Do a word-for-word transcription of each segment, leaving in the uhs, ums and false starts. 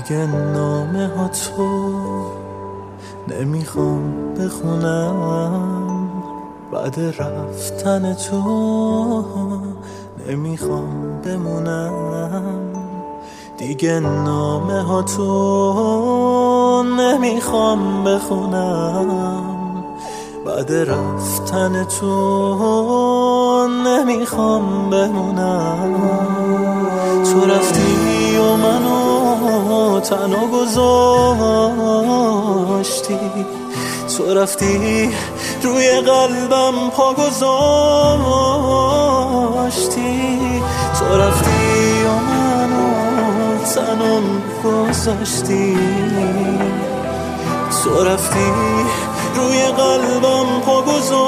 دیگه نامه ها تو نمیخوام بخونم، بعد رفتن تو نمیخوام بمونم. دیگه نامه ها تو نمیخوام بخونم، بعد رفتن تو نمیخوام بمونم. تو رفتی و منو تنها گذاشتی، تو رفتی روی قلبم پا گذاشتی، تو رفتی و منو تنها گذاشتی، تو رفتی روی قلبم پا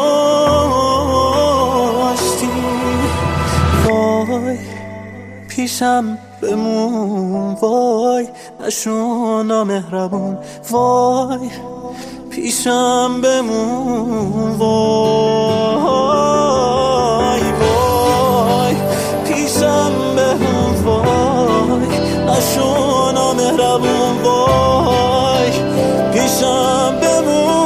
گذاشتی. وای پیشم بمون، وای نشو نامهربون، وای پیشم بمون، وای وای پیشم بمون، وای نشو نامهربون، وای پیشم بمون.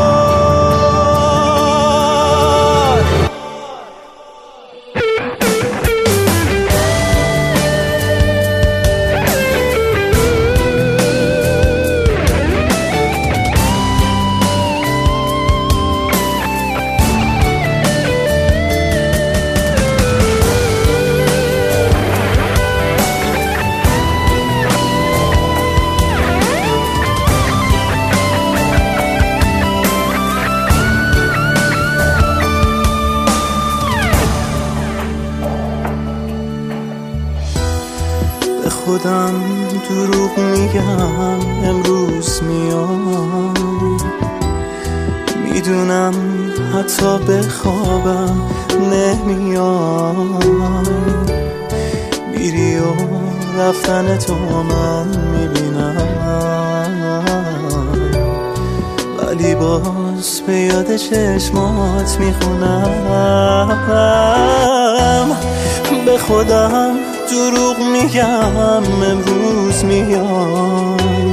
خودم دروغ میگم امروز میای، میدونم حتی بخوابم نمیای، میری و رفتن تو من میبینم، ولی باز به یاد چشمات میخونم. به خودم دروغ میگم امروز میای،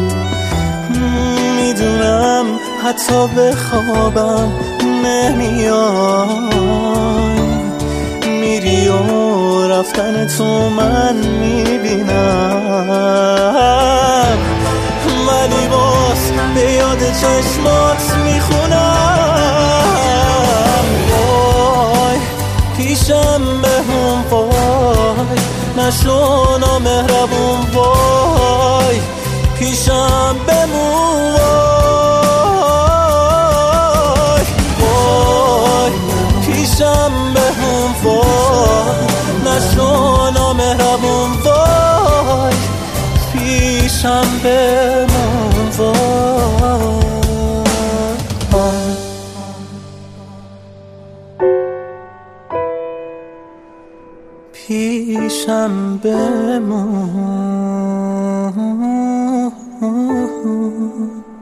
میدونم حتی بخوابم نمیای، میری و رفتن تو من میبینم، ولی باز به یاد چشمات میخونم. وای پیشم بمون، وای نشو نامهربون، وای پیشم بمون، وای وای پیشم بمون، وای نشو نامهربون، وای پیشم بمون، وای پیشم بمون.